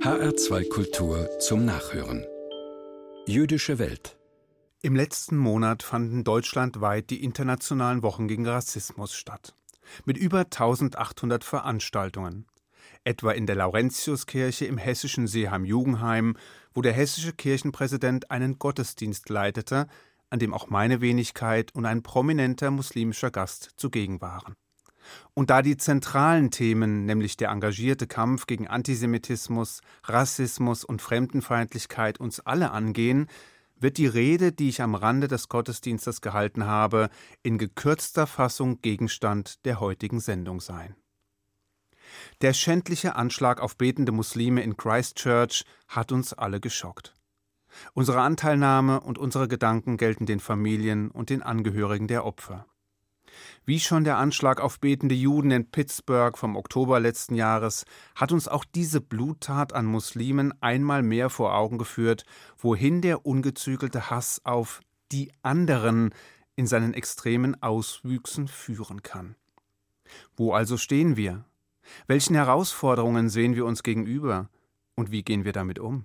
HR2 Kultur zum Nachhören. Jüdische Welt. Im letzten Monat fanden deutschlandweit die Internationalen Wochen gegen Rassismus statt. Mit über 1800 Veranstaltungen. Etwa in der Laurentiuskirche im hessischen Seeheim-Jugenheim, wo der hessische Kirchenpräsident einen Gottesdienst leitete, an dem auch meine Wenigkeit und ein prominenter muslimischer Gast zugegen waren. Und da die zentralen Themen, nämlich der engagierte Kampf gegen Antisemitismus, Rassismus und Fremdenfeindlichkeit uns alle angehen, wird die Rede, die ich am Rande des Gottesdienstes gehalten habe, in gekürzter Fassung Gegenstand der heutigen Sendung sein. Der schändliche Anschlag auf betende Muslime in Christchurch hat uns alle geschockt. Unsere Anteilnahme und unsere Gedanken gelten den Familien und den Angehörigen der Opfer. Wie schon der Anschlag auf betende Juden in Pittsburgh vom Oktober letzten Jahres hat uns auch diese Bluttat an Muslimen einmal mehr vor Augen geführt, wohin der ungezügelte Hass auf die anderen in seinen extremen Auswüchsen führen kann. Wo also stehen wir? Welchen Herausforderungen sehen wir uns gegenüber? Und wie gehen wir damit um?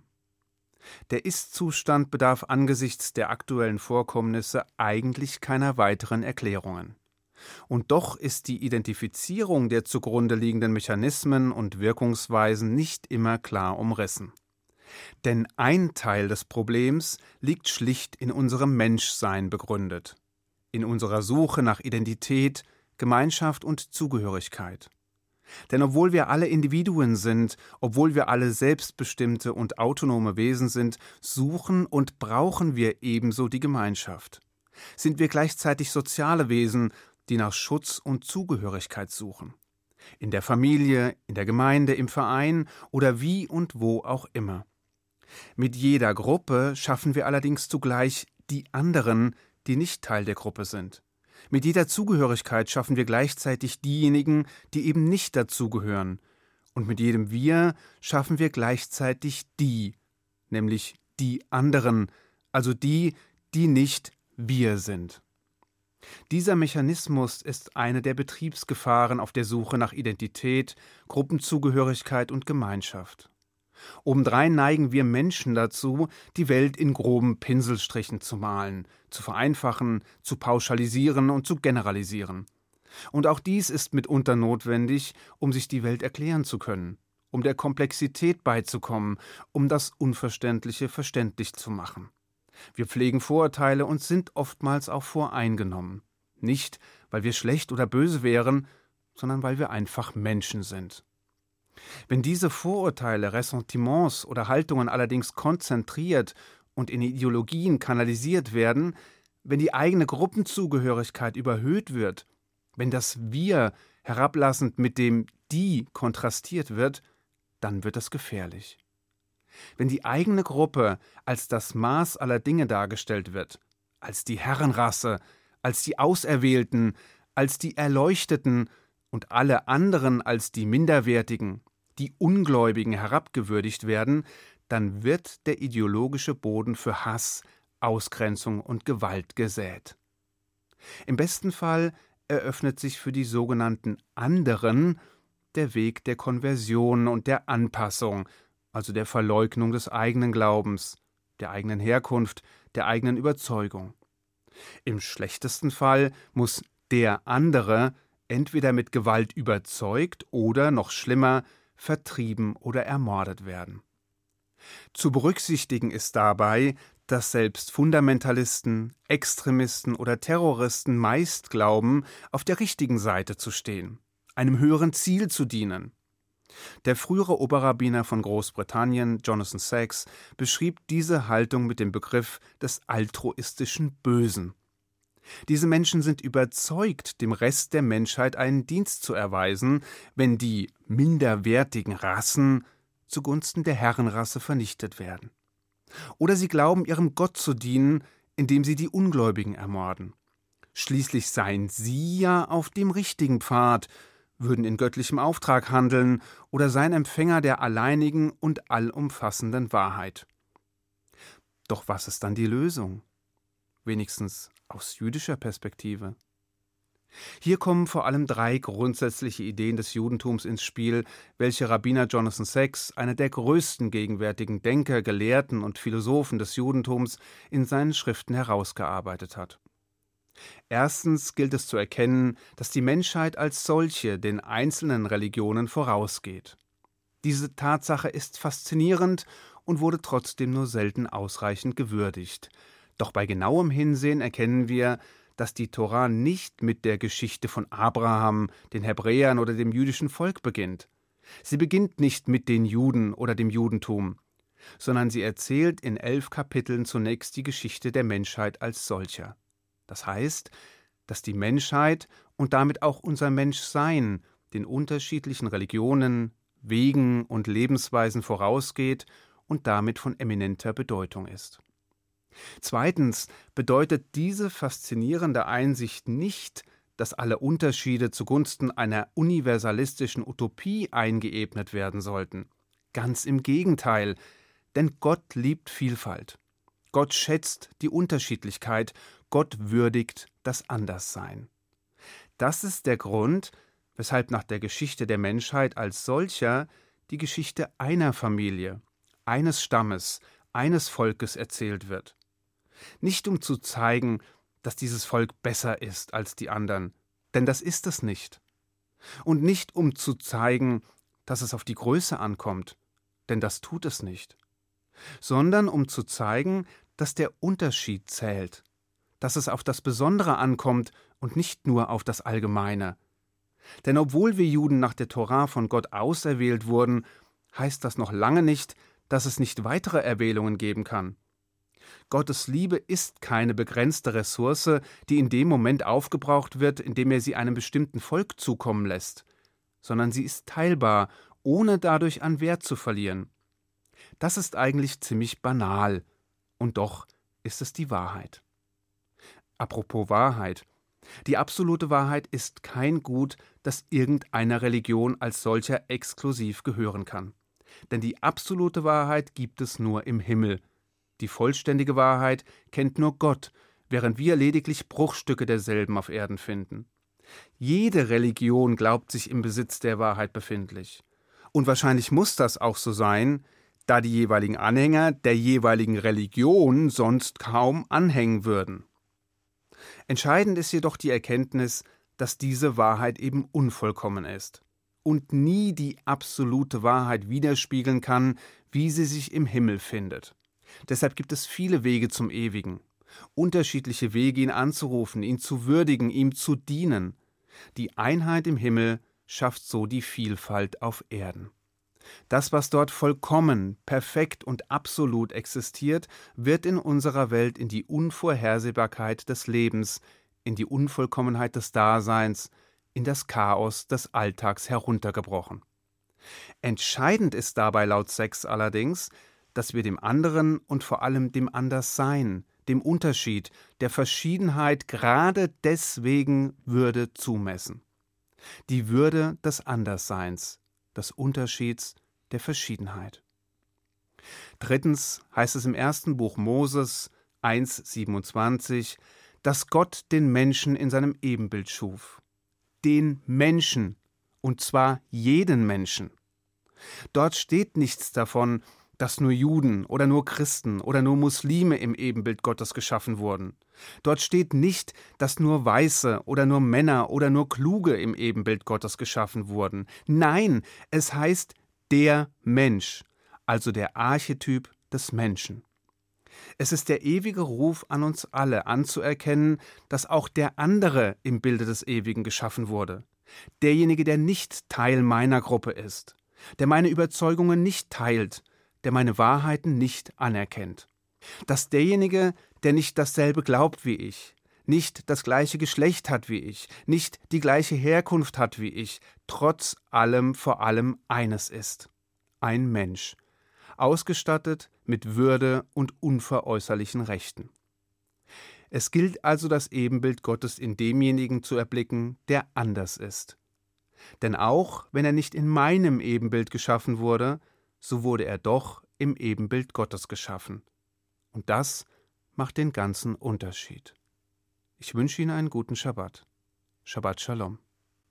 Der Ist-Zustand bedarf angesichts der aktuellen Vorkommnisse eigentlich keiner weiteren Erklärungen. Und doch ist die Identifizierung der zugrunde liegenden Mechanismen und Wirkungsweisen nicht immer klar umrissen. Denn ein Teil des Problems liegt schlicht in unserem Menschsein begründet, in unserer Suche nach Identität, Gemeinschaft und Zugehörigkeit. Denn obwohl wir alle Individuen sind, obwohl wir alle selbstbestimmte und autonome Wesen sind, suchen und brauchen wir ebenso die Gemeinschaft. Sind wir gleichzeitig soziale Wesen, die nach Schutz und Zugehörigkeit suchen. In der Familie, in der Gemeinde, im Verein oder wie und wo auch immer. Mit jeder Gruppe schaffen wir allerdings zugleich die anderen, die nicht Teil der Gruppe sind. Mit jeder Zugehörigkeit schaffen wir gleichzeitig diejenigen, die eben nicht dazugehören. Und mit jedem Wir schaffen wir gleichzeitig die, nämlich die anderen, also die, die nicht wir sind. Dieser Mechanismus ist eine der Betriebsgefahren auf der Suche nach Identität, Gruppenzugehörigkeit und Gemeinschaft. Obendrein neigen wir Menschen dazu, die Welt in groben Pinselstrichen zu malen, zu vereinfachen, zu pauschalisieren und zu generalisieren. Und auch dies ist mitunter notwendig, um sich die Welt erklären zu können, um der Komplexität beizukommen, um das Unverständliche verständlich zu machen. Wir pflegen Vorurteile und sind oftmals auch voreingenommen. Nicht, weil wir schlecht oder böse wären, sondern weil wir einfach Menschen sind. Wenn diese Vorurteile, Ressentiments oder Haltungen allerdings konzentriert und in Ideologien kanalisiert werden, wenn die eigene Gruppenzugehörigkeit überhöht wird, wenn das Wir herablassend mit dem Die kontrastiert wird, dann wird es gefährlich. Wenn die eigene Gruppe als das Maß aller Dinge dargestellt wird, als die Herrenrasse, als die Auserwählten, als die Erleuchteten und alle anderen als die Minderwertigen, die Ungläubigen herabgewürdigt werden, dann wird der ideologische Boden für Hass, Ausgrenzung und Gewalt gesät. Im besten Fall eröffnet sich für die sogenannten anderen der Weg der Konversion und der Anpassung, also der Verleugnung des eigenen Glaubens, der eigenen Herkunft, der eigenen Überzeugung. Im schlechtesten Fall muss der andere entweder mit Gewalt überzeugt oder, noch schlimmer, vertrieben oder ermordet werden. Zu berücksichtigen ist dabei, dass selbst Fundamentalisten, Extremisten oder Terroristen meist glauben, auf der richtigen Seite zu stehen, einem höheren Ziel zu dienen. Der frühere Oberrabbiner von Großbritannien, Jonathan Sacks, beschrieb diese Haltung mit dem Begriff des altruistischen Bösen. Diese Menschen sind überzeugt, dem Rest der Menschheit einen Dienst zu erweisen, wenn die minderwertigen Rassen zugunsten der Herrenrasse vernichtet werden. Oder sie glauben, ihrem Gott zu dienen, indem sie die Ungläubigen ermorden. Schließlich seien sie ja auf dem richtigen Pfad, würden in göttlichem Auftrag handeln oder seien Empfänger der alleinigen und allumfassenden Wahrheit. Doch was ist dann die Lösung? Wenigstens aus jüdischer Perspektive. Hier kommen vor allem 3 grundsätzliche Ideen des Judentums ins Spiel, welche Rabbiner Jonathan Sacks, einer der größten gegenwärtigen Denker, Gelehrten und Philosophen des Judentums, in seinen Schriften herausgearbeitet hat. Erstens gilt es zu erkennen, dass die Menschheit als solche den einzelnen Religionen vorausgeht. Diese Tatsache ist faszinierend und wurde trotzdem nur selten ausreichend gewürdigt. Doch bei genauem Hinsehen erkennen wir, dass die Tora nicht mit der Geschichte von Abraham, den Hebräern oder dem jüdischen Volk beginnt. Sie beginnt nicht mit den Juden oder dem Judentum, sondern sie erzählt in 11 Kapiteln zunächst die Geschichte der Menschheit als solcher. Das heißt, dass die Menschheit und damit auch unser Menschsein den unterschiedlichen Religionen, Wegen und Lebensweisen vorausgeht und damit von eminenter Bedeutung ist. Zweitens bedeutet diese faszinierende Einsicht nicht, dass alle Unterschiede zugunsten einer universalistischen Utopie eingeebnet werden sollten. Ganz im Gegenteil, denn Gott liebt Vielfalt. Gott schätzt die Unterschiedlichkeit, Gott würdigt das Anderssein. Das ist der Grund, weshalb nach der Geschichte der Menschheit als solcher die Geschichte einer Familie, eines Stammes, eines Volkes erzählt wird. Nicht um zu zeigen, dass dieses Volk besser ist als die anderen, denn das ist es nicht. Und nicht um zu zeigen, dass es auf die Größe ankommt, denn das tut es nicht. Sondern um zu zeigen, dass der Unterschied zählt, dass es auf das Besondere ankommt und nicht nur auf das Allgemeine. Denn obwohl wir Juden nach der Tora von Gott auserwählt wurden, heißt das noch lange nicht, dass es nicht weitere Erwählungen geben kann. Gottes Liebe ist keine begrenzte Ressource, die in dem Moment aufgebraucht wird, in dem er sie einem bestimmten Volk zukommen lässt, sondern sie ist teilbar, ohne dadurch an Wert zu verlieren. Das ist eigentlich ziemlich banal, und doch ist es die Wahrheit. Apropos Wahrheit. Die absolute Wahrheit ist kein Gut, das irgendeiner Religion als solcher exklusiv gehören kann. Denn die absolute Wahrheit gibt es nur im Himmel. Die vollständige Wahrheit kennt nur Gott, während wir lediglich Bruchstücke derselben auf Erden finden. Jede Religion glaubt sich im Besitz der Wahrheit befindlich. Und wahrscheinlich muss das auch so sein, da die jeweiligen Anhänger der jeweiligen Religion sonst kaum anhängen würden. Entscheidend ist jedoch die Erkenntnis, dass diese Wahrheit eben unvollkommen ist und nie die absolute Wahrheit widerspiegeln kann, wie sie sich im Himmel findet. Deshalb gibt es viele Wege zum Ewigen, unterschiedliche Wege, ihn anzurufen, ihn zu würdigen, ihm zu dienen. Die Einheit im Himmel schafft so die Vielfalt auf Erden. Das, was dort vollkommen, perfekt und absolut existiert, wird in unserer Welt in die Unvorhersehbarkeit des Lebens, in die Unvollkommenheit des Daseins, in das Chaos des Alltags heruntergebrochen. Entscheidend ist dabei laut Sacks allerdings, dass wir dem anderen und vor allem dem Anderssein, dem Unterschied, der Verschiedenheit gerade deswegen Würde zumessen. Die Würde des Andersseins, des Unterschieds, der Verschiedenheit. Drittens heißt es im 1. Buch Moses 1,27, dass Gott den Menschen in seinem Ebenbild schuf. Den Menschen, und zwar jeden Menschen. Dort steht nichts davon, dass nur Juden oder nur Christen oder nur Muslime im Ebenbild Gottes geschaffen wurden. Dort steht nicht, dass nur Weiße oder nur Männer oder nur Kluge im Ebenbild Gottes geschaffen wurden. Nein, es heißt der Mensch, also der Archetyp des Menschen. Es ist der ewige Ruf an uns alle, anzuerkennen, dass auch der andere im Bilde des Ewigen geschaffen wurde. Derjenige, der nicht Teil meiner Gruppe ist, der meine Überzeugungen nicht teilt, der meine Wahrheiten nicht anerkennt. Dass derjenige, der nicht dasselbe glaubt wie ich, nicht das gleiche Geschlecht hat wie ich, nicht die gleiche Herkunft hat wie ich, trotz allem vor allem eines ist: ein Mensch, ausgestattet mit Würde und unveräußerlichen Rechten. Es gilt also, das Ebenbild Gottes in demjenigen zu erblicken, der anders ist. Denn auch wenn er nicht in meinem Ebenbild geschaffen wurde, so wurde er doch im Ebenbild Gottes geschaffen. Und das macht den ganzen Unterschied. Ich wünsche Ihnen einen guten Schabbat. Shabbat Shalom.